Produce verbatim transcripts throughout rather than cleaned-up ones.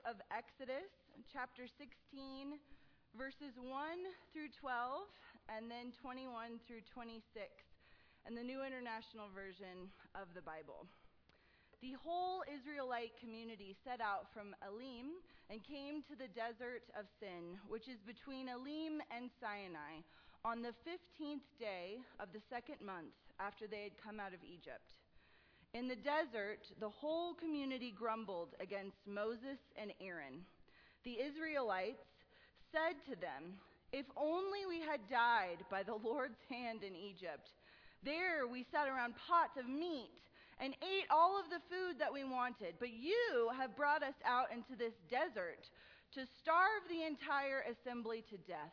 of Exodus, chapter sixteen, verses one through twelve, and then twenty-one through twenty-six, and the New International Version of the Bible. The whole Israelite community set out from Elim and came to the desert of Sin, which is between Elim and Sinai, on the fifteenth day of the second month after they had come out of Egypt. In the desert, the whole community grumbled against Moses and Aaron. The Israelites said to them, "If only we had died by the Lord's hand in Egypt. There we sat around pots of meat and ate all of the food that we wanted. But you have brought us out into this desert to starve the entire assembly to death."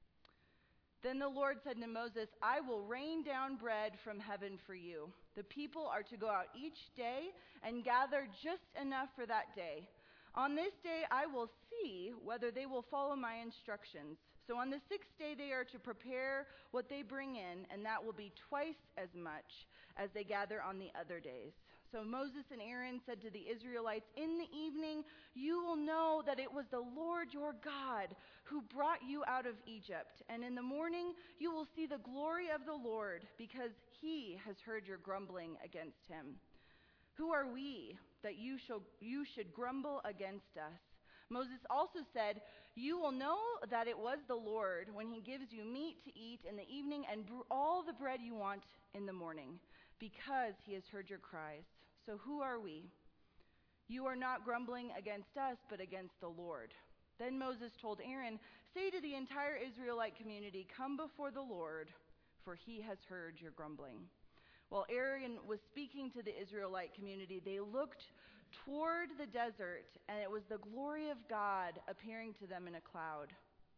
Then the Lord said to Moses, "I will rain down bread from heaven for you. The people are to go out each day and gather just enough for that day. On this day I will see whether they will follow my instructions. So on the sixth day they are to prepare what they bring in, and that will be twice as much as they gather on the other days." So Moses and Aaron said to the Israelites, "In the evening you will know that it was the Lord your God who brought you out of Egypt. And in the morning you will see the glory of the Lord, because he has heard your grumbling against him. Who are we that you shall, you should grumble against us?" Moses also said, "You will know that it was the Lord when he gives you meat to eat in the evening and br- all the bread you want in the morning, because he has heard your cries. So who are we? You are not grumbling against us, but against the Lord." Then Moses told Aaron, "Say to the entire Israelite community, 'Come before the Lord, for he has heard your grumbling.'" While Aaron was speaking to the Israelite community, they looked toward the desert, and it was the glory of God appearing to them in a cloud.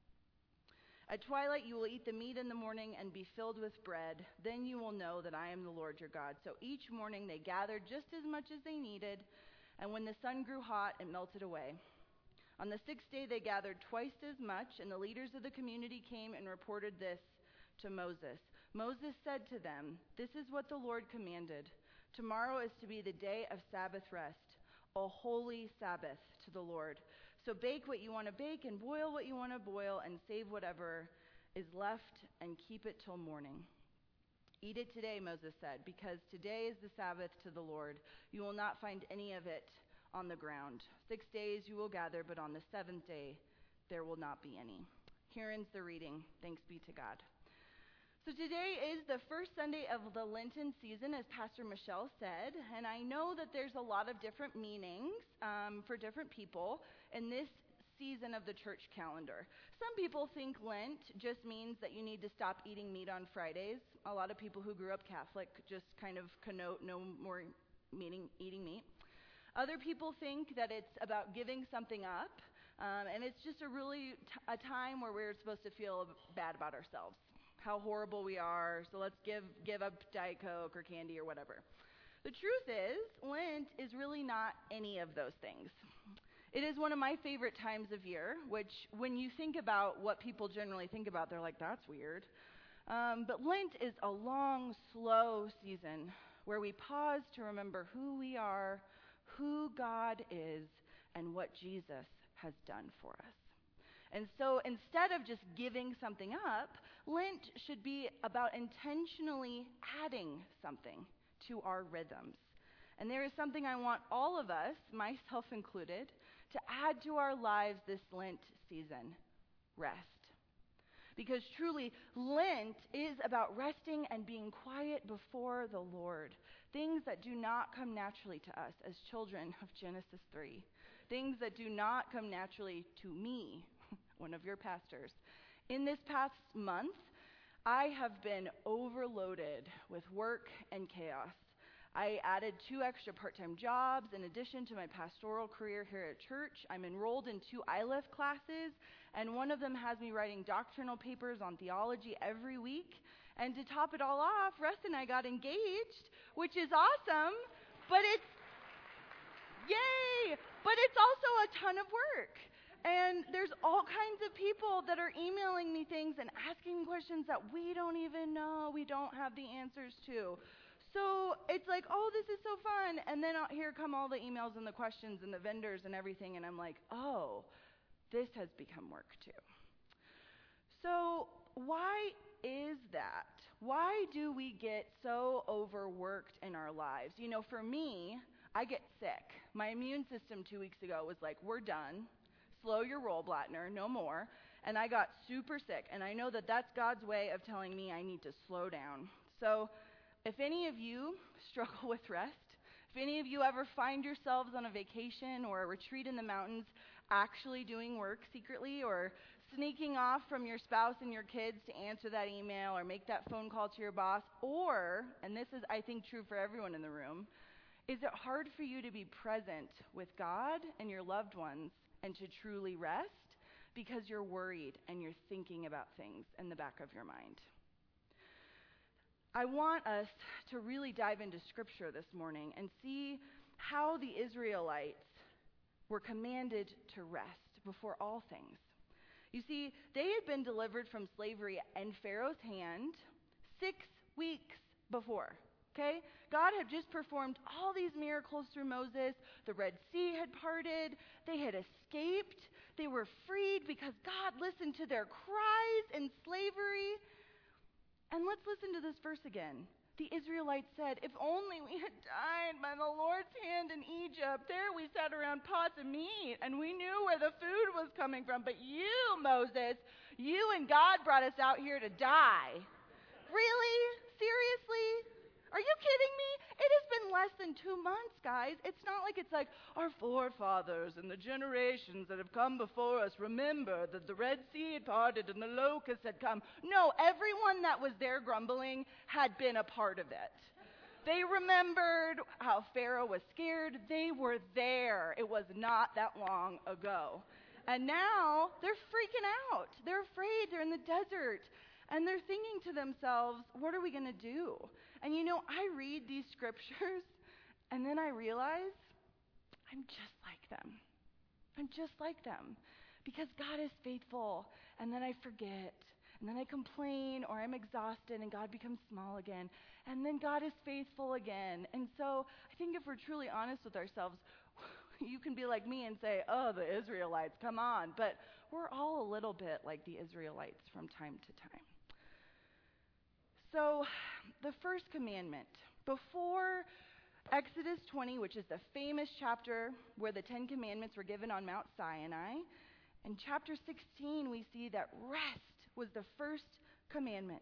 "At twilight you will eat the meat in the morning and be filled with bread. Then you will know that I am the Lord your God." So each morning they gathered just as much as they needed, and when the sun grew hot, it melted away. On the sixth day they gathered twice as much, and the leaders of the community came and reported this to Moses. Moses said to them, "This is what the Lord commanded. Tomorrow is to be the day of Sabbath rest, a holy Sabbath to the Lord. So bake what you want to bake and boil what you want to boil, and save whatever is left and keep it till morning. Eat it today," Moses said, "because today is the Sabbath to the Lord. You will not find any of it on the ground. Six days you will gather, but on the seventh day there will not be any." Here ends the reading. Thanks be to God. So today is the first Sunday of the Lenten season, as Pastor Michelle said, and I know that there's a lot of different meanings um, for different people in this season of the church calendar. Some people think Lent just means that you need to stop eating meat on Fridays. A lot of people who grew up Catholic just kind of connote no more meaning, eating meat. Other people think that it's about giving something up, um, and it's just a really t- a time where we're supposed to feel bad about ourselves, how horrible we are, so let's give give up Diet Coke or candy or whatever. The truth is, Lent is really not any of those things. It is one of my favorite times of year, which when you think about what people generally think about, they're like, "That's weird." Um, but Lent is a long, slow season where we pause to remember who we are, who God is, and what Jesus has done for us. And so instead of just giving something up, Lent should be about intentionally adding something to our rhythms. And there is something I want all of us, myself included, to add to our lives this Lent season: rest. Because truly, Lent is about resting and being quiet before the Lord. Things that do not come naturally to us as children of Genesis three. Things that do not come naturally to me, one of your pastors. In this past month, I have been overloaded with work and chaos. I added two extra part-time jobs in addition to my pastoral career here at church. I'm enrolled in two I L F classes, and one of them has me writing doctrinal papers on theology every week. And to top it all off, Russ and I got engaged, which is awesome, but it's, yay, but it's also a ton of work. And there's all kinds of people that are emailing me things and asking questions that we don't even know, we don't have the answers to. So it's like, oh, this is so fun. And then uh, here come all the emails and the questions and the vendors and everything. And I'm like, oh, this has become work too. So why is that? Why do we get so overworked in our lives? You know, for me, I get sick. My immune system two weeks ago was like, we're done. Slow your roll, Blattner, no more. And I got super sick. And I know that that's God's way of telling me I need to slow down. So if any of you struggle with rest, if any of you ever find yourselves on a vacation or a retreat in the mountains actually doing work secretly, or sneaking off from your spouse and your kids to answer that email or make that phone call to your boss, or, and this is I think true for everyone in the room, is it hard for you to be present with God and your loved ones and to truly rest because you're worried and you're thinking about things in the back of your mind? I want us to really dive into Scripture this morning and see how the Israelites were commanded to rest before all things. You see, they had been delivered from slavery in Pharaoh's hand six weeks before, okay? God had just performed all these miracles through Moses. The Red Sea had parted. They had escaped. They were freed because God listened to their cries in slavery. And let's listen to this verse again. The Israelites said, if only we had died by the Lord's hand in Egypt. There we sat around pots of meat, and we knew where the food was coming from. But you, Moses, you and God brought us out here to die. Really? Seriously? Are you kidding me? It has been less than two months, guys. It's not like it's like our forefathers and the generations that have come before us remember that the Red Sea had parted and the locusts had come. No, everyone that was there grumbling had been a part of it. They remembered how Pharaoh was scared. They were there. It was not that long ago. And now they're freaking out. They're afraid. They're in the desert. And they're thinking to themselves, what are we going to do? And you know, I read these scriptures, and then I realize I'm just like them. I'm just like them. Because God is faithful, and then I forget, and then I complain, or I'm exhausted, and God becomes small again. And then God is faithful again. And so I think if we're truly honest with ourselves, you can be like me and say, oh, the Israelites, come on. But we're all a little bit like the Israelites from time to time. So the first commandment, before Exodus twenty, which is the famous chapter where the Ten Commandments were given on Mount Sinai, in chapter sixteen we see that rest was the first commandment.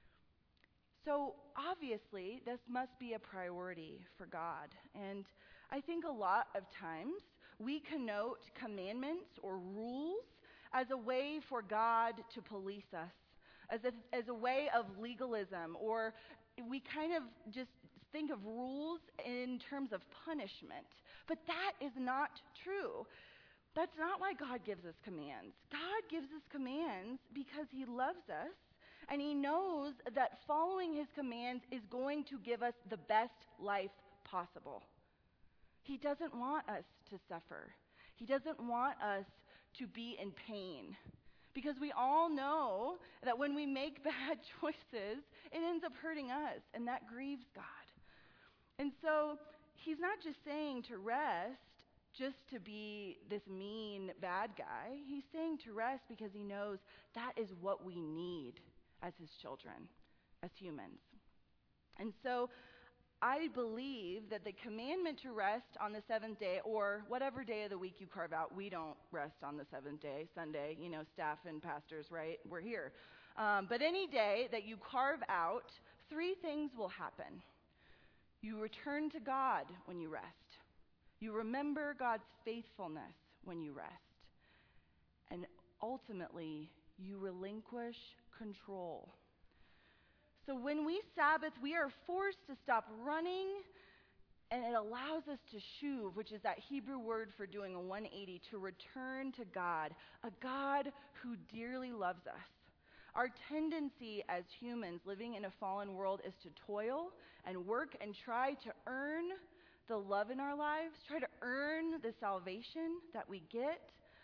So obviously this must be a priority for God. And I think a lot of times we connote commandments or rules as a way for God to police us. As a, as a way of legalism, or we kind of just think of rules in terms of punishment. But that is not true. That's not why God gives us commands. God gives us commands because he loves us, and he knows that following his commands is going to give us the best life possible. He doesn't want us to suffer. He doesn't want us to be in pain. Because we all know that when we make bad choices, it ends up hurting us, and that grieves God. And so he's not just saying to rest just to be this mean bad guy. He's saying to rest because he knows that is what we need as his children, as humans. And so I believe that the commandment to rest on the seventh day, or whatever day of the week you carve out, we don't rest on the seventh day, Sunday, you know, staff and pastors, right? We're here. Um, but any day that you carve out, three things will happen. You return to God when you rest. You remember God's faithfulness when you rest. And ultimately, you relinquish control. So when we Sabbath, we are forced to stop running, and it allows us to shuv, which is that Hebrew word for doing a one eighty, to return to God, a God who dearly loves us. Our tendency as humans living in a fallen world is to toil and work and try to earn the love in our lives, try to earn the salvation that we get,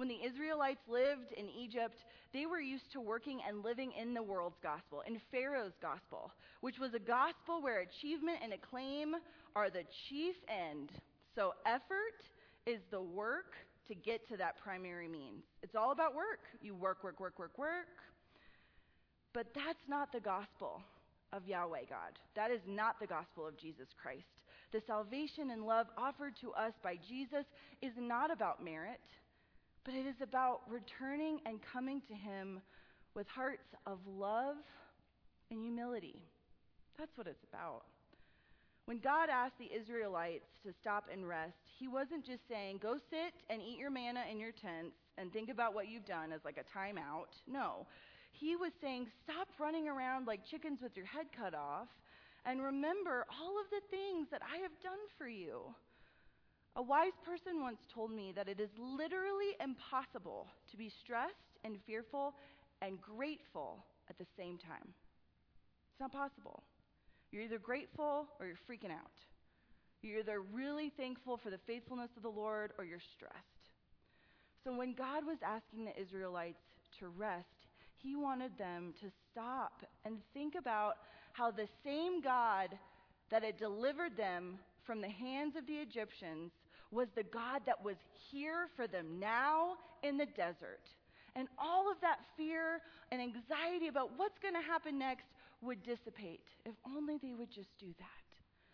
When the Israelites lived in Egypt, they were used to working and living in the world's gospel, in Pharaoh's gospel, which was a gospel where achievement and acclaim are the chief end. So effort is the work to get to that primary means. It's all about work. You work, work, work, work, work. But that's not the gospel of Yahweh God. That is not the gospel of Jesus Christ. The salvation and love offered to us by Jesus is not about merit, but it is about returning and coming to him with hearts of love and humility. That's what it's about. When God asked the Israelites to stop and rest, he wasn't just saying, go sit and eat your manna in your tents and think about what you've done as like a timeout. No. He was saying, stop running around like chickens with your head cut off and remember all of the things that I have done for you. A wise person once told me that it is literally impossible to be stressed and fearful and grateful at the same time. It's not possible. You're either grateful or you're freaking out. You're either really thankful for the faithfulness of the Lord or you're stressed. So when God was asking the Israelites to rest, he wanted them to stop and think about how the same God that had delivered them from the hands of the Egyptians was the God that was here for them now in the desert. And all of that fear and anxiety about what's going to happen next would dissipate if only they would just do that.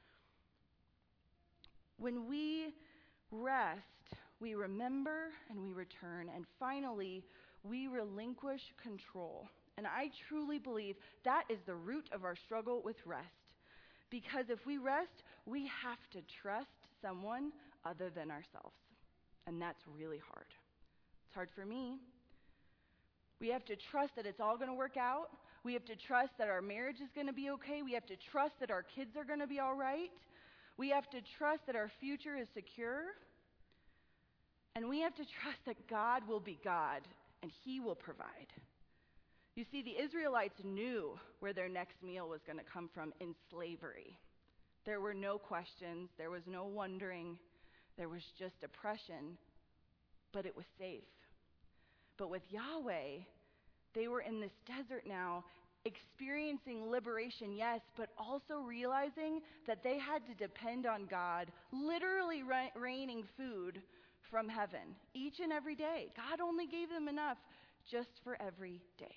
When we rest, we remember and we return. And finally, we relinquish control. And I truly believe that is the root of our struggle with rest. Because if we rest, we have to trust someone other than ourselves. And that's really hard. It's hard for me. We have to trust that it's all going to work out. We have to trust that our marriage is going to be okay. We have to trust that our kids are going to be all right. We have to trust that our future is secure. And we have to trust that God will be God and he will provide. You see, the Israelites knew where their next meal was going to come from in slavery. There were no questions. There was no wondering. There was just oppression, but it was safe. But with Yahweh, they were in this desert now, experiencing liberation, yes, but also realizing that they had to depend on God, literally ra- raining food from heaven each and every day. God only gave them enough just for every day.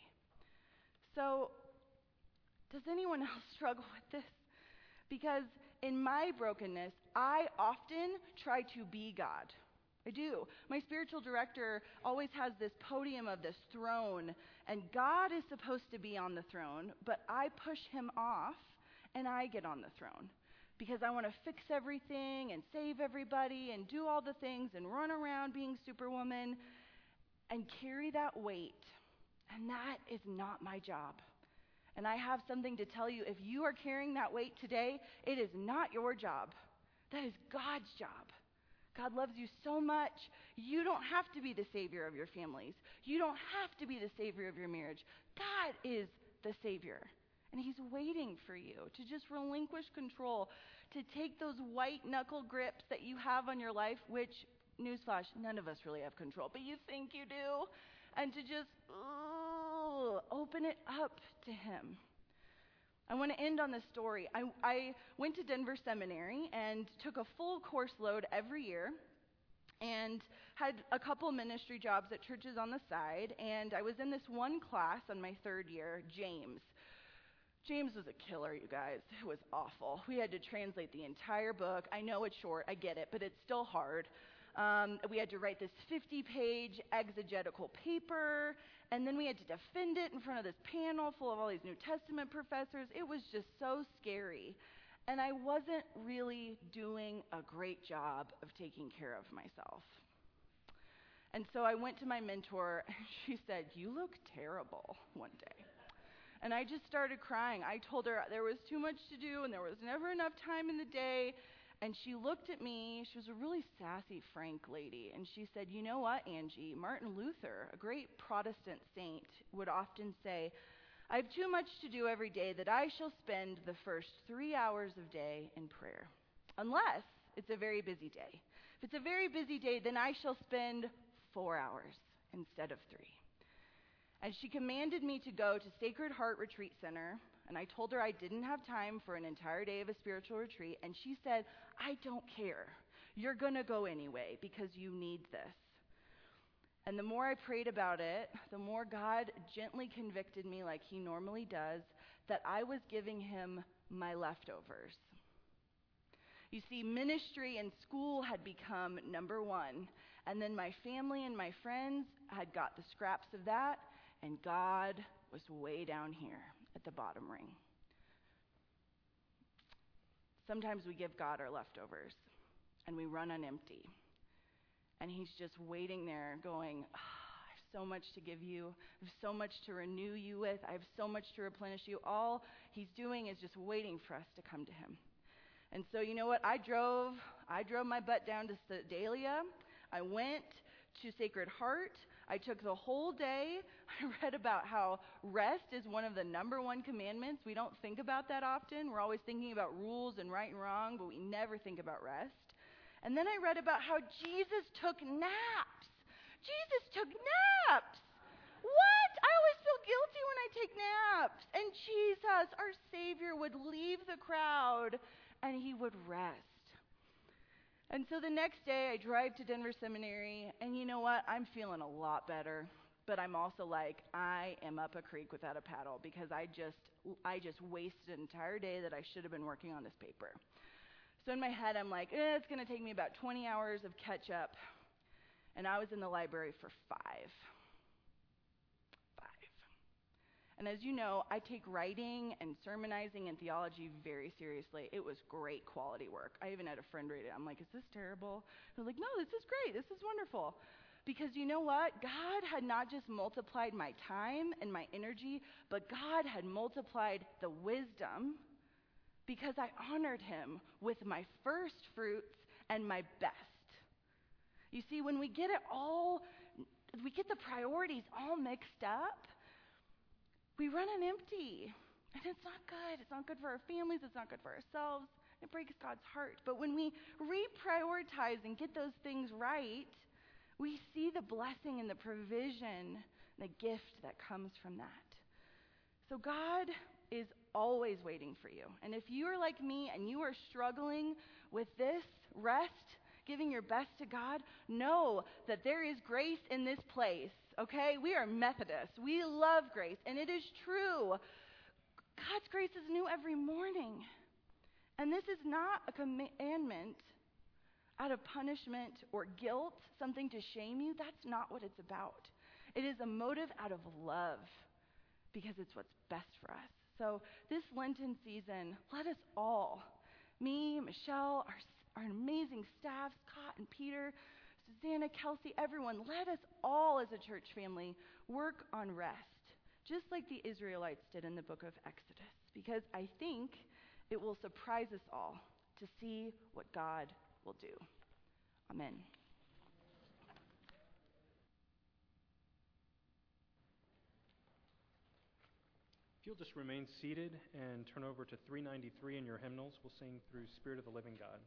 So, does anyone else struggle with this? Because in my brokenness, I often try to be God. I do. My spiritual director always has this podium of this throne, and God is supposed to be on the throne, but I push him off, and I get on the throne. Because I want to fix everything and save everybody and do all the things and run around being Superwoman and carry that weight. And that is not my job. And I have something to tell you. If you are carrying that weight today, it is not your job. That is God's job. God loves you so much. You don't have to be the savior of your families. You don't have to be the savior of your marriage. God is the savior. And he's waiting for you to just relinquish control, to take those white knuckle grips that you have on your life, which, newsflash, none of us really have control, but you think you do, and to just ooh, open it up to him. I want to end on this story. I, I went to Denver Seminary and took a full course load every year and had a couple ministry jobs at churches on the side, and I was in this one class on my third year, James. James was a killer, you guys. It was awful. We had to translate the entire book. I know it's short, I get it, but it's still hard. Um, we had to write this fifty-page exegetical paper, and then we had to defend it in front of this panel full of all these New Testament professors. It was just so scary. And I wasn't really doing a great job of taking care of myself. And so I went to my mentor, and she said, "You look terrible," one day. And I just started crying. I told her there was too much to do and there was never enough time in the day. And she looked at me. She was a really sassy, frank lady. And she said, "You know what, Angie? Martin Luther, a great Protestant saint, would often say, I have too much to do every day that I shall spend the first three hours of day in prayer. Unless it's a very busy day. If it's a very busy day, then I shall spend four hours instead of three. And she commanded me to go to Sacred Heart Retreat Center, and I told her I didn't have time for an entire day of a spiritual retreat, and she said, I don't care. You're going to go anyway because you need this. And the more I prayed about it, the more God gently convicted me, like he normally does, that I was giving him my leftovers. You see, ministry and school had become number one, and then my family and my friends had got the scraps of that, and God was way down here at the bottom ring. Sometimes we give God our leftovers, and we run on empty. And he's just waiting there going, oh, I have so much to give you. I have so much to renew you with. I have so much to replenish you. All he's doing is just waiting for us to come to him. And so you know what? I drove, I drove my butt down to Sedalia. I went to Sacred Heart. I took the whole day. I read about how rest is one of the number one commandments. We don't think about that often. We're always thinking about rules and right and wrong, but we never think about rest. And then I read about how Jesus took naps. Jesus took naps. What? I always feel guilty when I take naps. And Jesus, our Savior, would leave the crowd and he would rest. And so the next day I drive to Denver Seminary, and you know what? I'm feeling a lot better. But I'm also like, I am up a creek without a paddle because I just I just wasted an entire day that I should have been working on this paper. So in my head, I'm like, eh, it's going to take me about twenty hours of catch up. And I was in the library for five. Five. And as you know, I take writing and sermonizing and theology very seriously. It was great quality work. I even had a friend read it. I'm like, is this terrible? I was like, no, this is great. This is wonderful. Because you know what? God had not just multiplied my time and my energy, but God had multiplied the wisdom, because I honored him with my first fruits and my best. You see, when we get it all, we get the priorities all mixed up, we run on empty. And it's not good. It's not good for our families. It's not good for ourselves. It breaks God's heart. But when we reprioritize and get those things right, we see the blessing and the provision, the gift that comes from that. So God is always waiting for you. And if you are like me and you are struggling with this rest, giving your best to God, know that there is grace in this place, okay? We are Methodists. We love grace, and it is true. God's grace is new every morning. And this is not a commandment out of punishment or guilt, something to shame you. That's not what it's about. It is a motive out of love because it's what's best for us. So this Lenten season, let us all, me, Michelle, our, our amazing staff, Scott and Peter, Susanna, Kelsey, everyone, let us all as a church family work on rest, just like the Israelites did in the book of Exodus, because I think it will surprise us all to see what God will do. Amen. If you'll just remain seated and turn over to three ninety-three in your hymnals, we'll sing through Spirit of the Living God.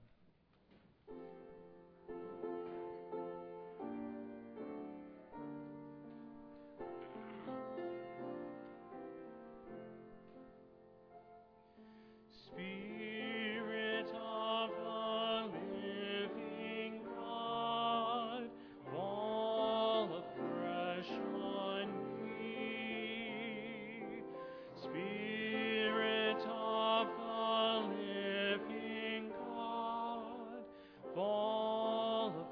Spirit of the living God, fall afresh on me. Spirit of the living God, fall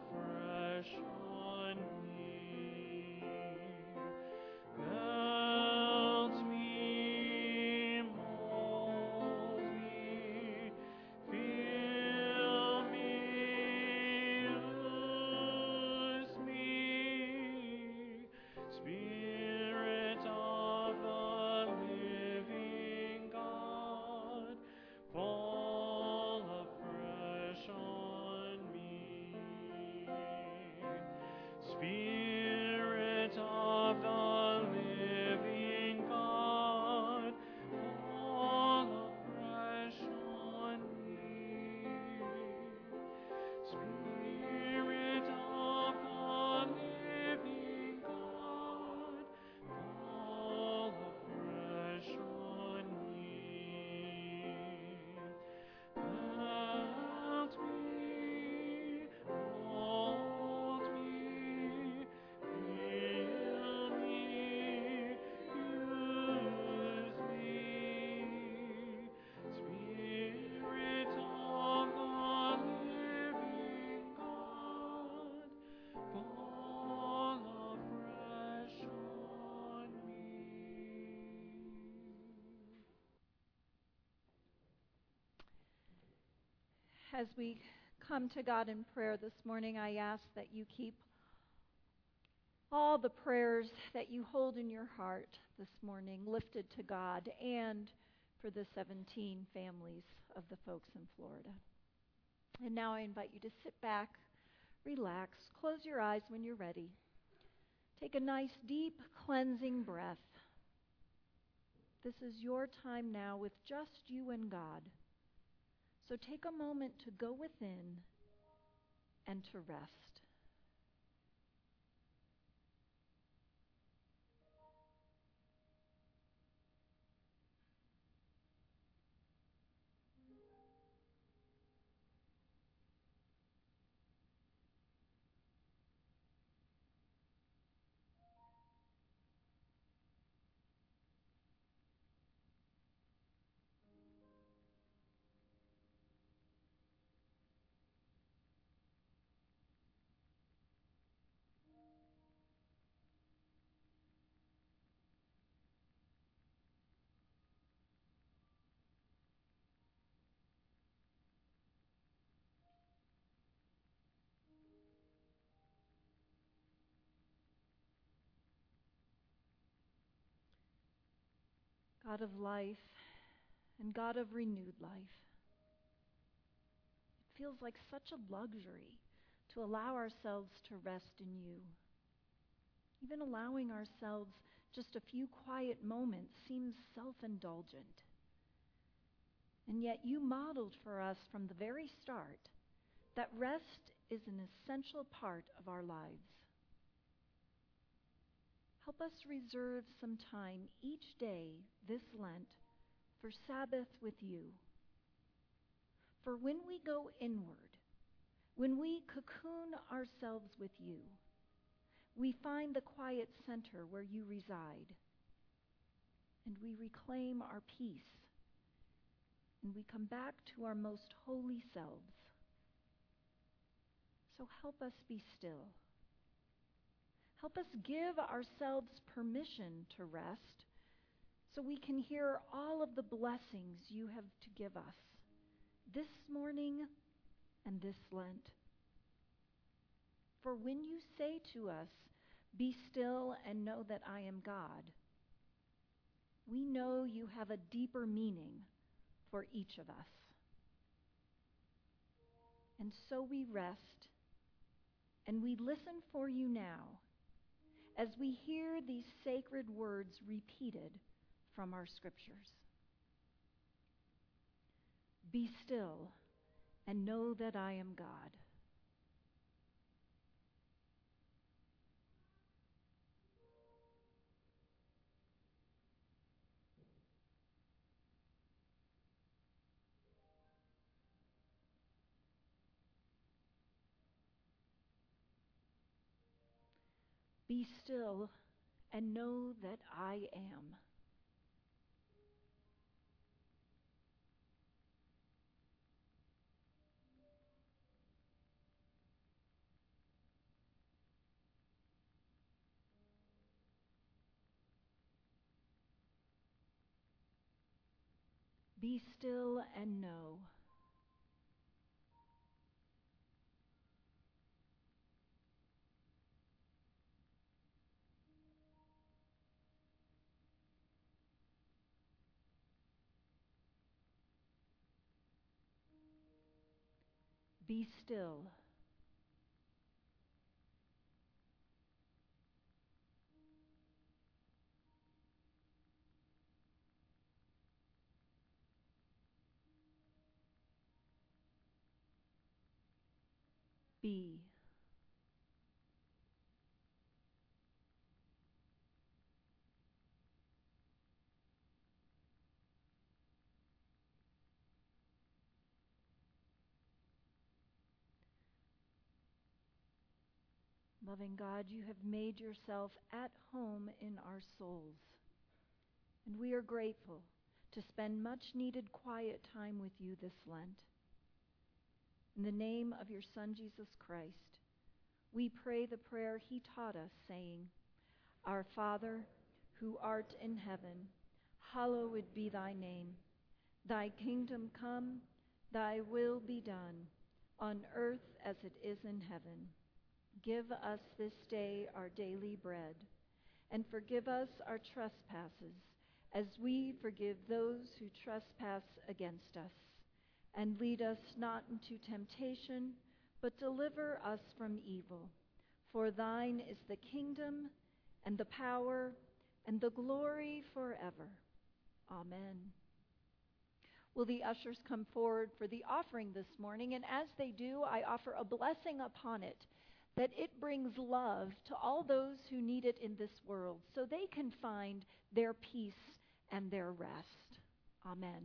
as we come to God in prayer this morning, I ask that you keep all the prayers that you hold in your heart this morning lifted to God and for the seventeen families of the folks in Florida. And now I invite you to sit back, relax, close your eyes when you're ready. Take a nice, deep, cleansing breath. This is your time now with just you and God. So take a moment to go within and to rest. God of life and God of renewed life, it feels like such a luxury to allow ourselves to rest in you. Even allowing ourselves just a few quiet moments seems self-indulgent. And yet you modeled for us from the very start that rest is an essential part of our lives. Help us reserve some time each day this Lent for Sabbath with you. For when we go inward, when we cocoon ourselves with you, we find the quiet center where you reside, and we reclaim our peace, and we come back to our most holy selves. So help us be still. Help us give ourselves permission to rest so we can hear all of the blessings you have to give us this morning and this Lent. For when you say to us, "Be still and know that I am God," we know you have a deeper meaning for each of us. And so we rest and we listen for you now as we hear these sacred words repeated from our scriptures. Be still and know that I am God. Be still and know that I am. Be still and know. Be still. Be. Loving God, you have made yourself at home in our souls. And we are grateful to spend much needed quiet time with you this Lent. In the name of your Son, Jesus Christ, we pray the prayer he taught us, saying, Our Father, who art in heaven, hallowed be thy name. Thy kingdom come, Thy will be done, on earth as it is in heaven. Give us this day our daily bread, and forgive us our trespasses, as we forgive those who trespass against us. And lead us not into temptation, but deliver us from evil. For thine is the kingdom, and the power, and the glory forever. Amen. Will the ushers come forward for the offering this morning? And as they do, I offer a blessing upon it, that it brings love to all those who need it in this world, so they can find their peace and their rest. Amen.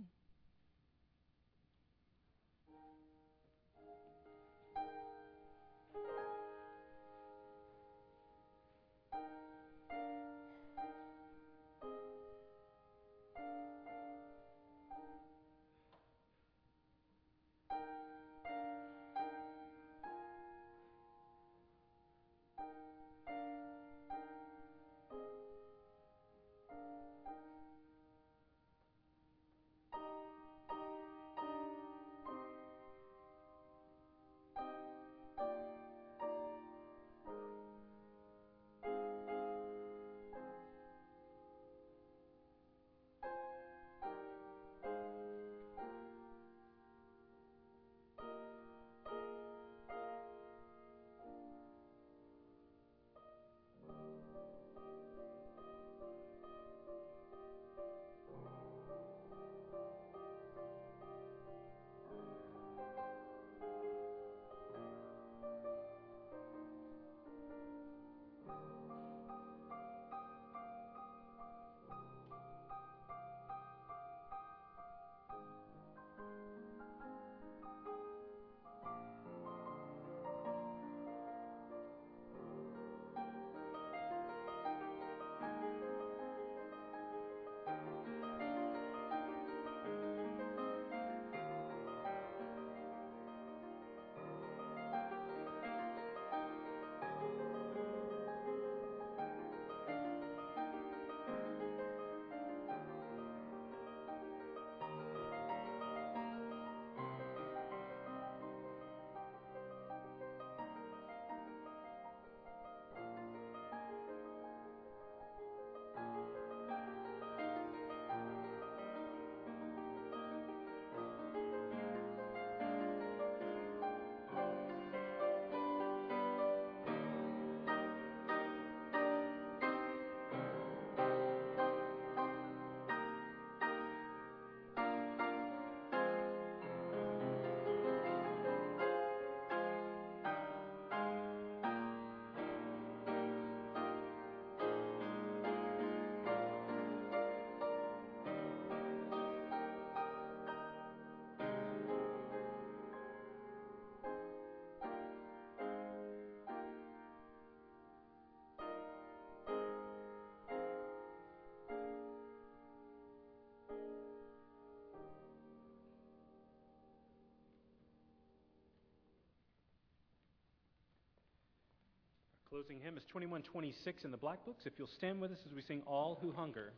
Closing hymn is twenty-one twenty-six in the Black Books. If you'll stand with us as we sing All Who Hunger.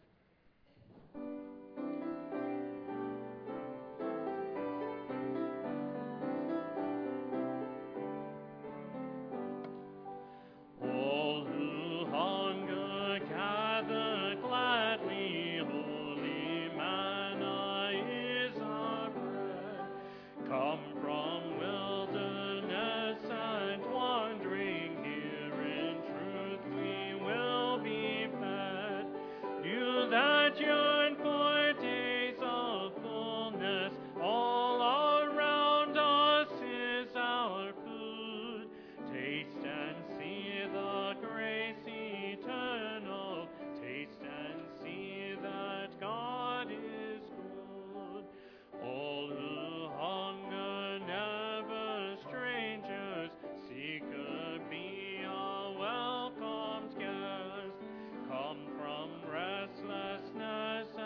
All who hunger gather gladly, holy manna is our bread. Come from wilderness and wandering, here in truth we will be fed. You that yearn for days of fullness, all around us is our food. Taste and see the grace eternal. Taste and see that God is good. All who hunger, never strangers, seeker be a welcomed guest. Come from restlessness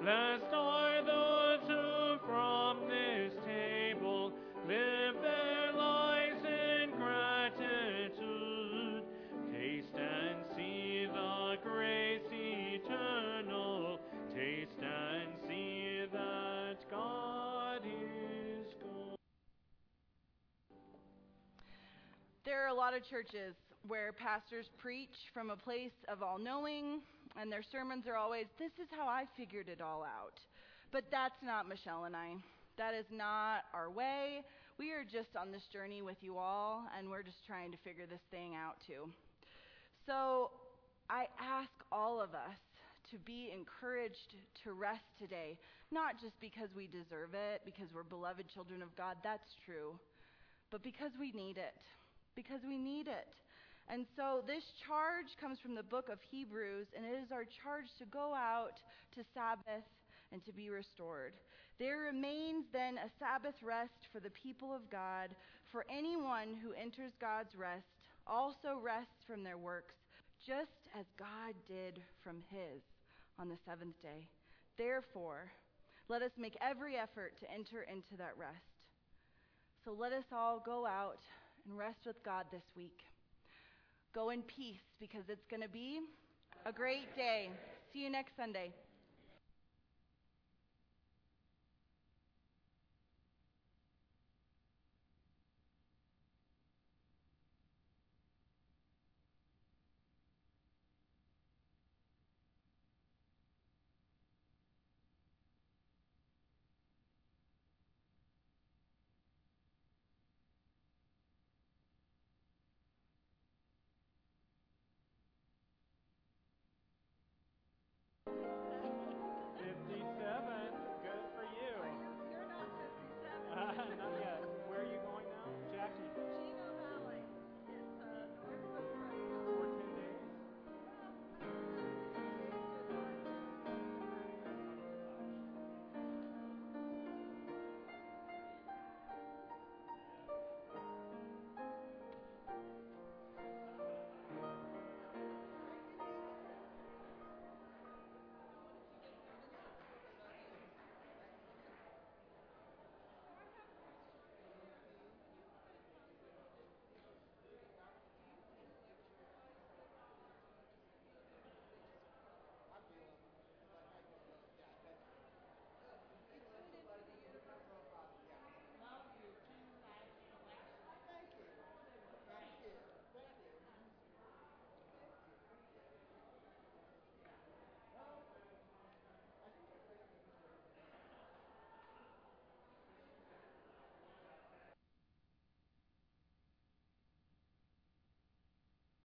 Blessed are those who from this table live their lives in gratitude. Taste and see the grace eternal. Taste and see that God is good. There are a lot of churches where pastors preach from a place of all-knowing, and their sermons are always, this is how I figured it all out. But that's not Michelle and I. That is not our way. We are just on this journey with you all, and we're just trying to figure this thing out too. So I ask all of us to be encouraged to rest today, not just because we deserve it, because we're beloved children of God, that's true, but because we need it, because we need it. And so this charge comes from the book of Hebrews, and it is our charge to go out to Sabbath and to be restored. There remains then a Sabbath rest for the people of God, for anyone who enters God's rest also rests from their works, just as God did from his on the seventh day. Therefore, let us make every effort to enter into that rest. So let us all go out and rest with God this week. Go in peace, because it's going to be a great day. See you next Sunday.